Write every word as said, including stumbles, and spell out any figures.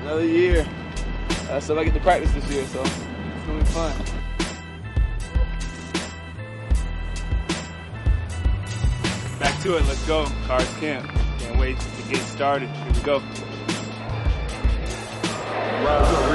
Another year. Uh, so I get to practice this year, so it's gonna be fun. Back to it, let's go. Cars Camp. Can't wait to get started. Here we go. Wow.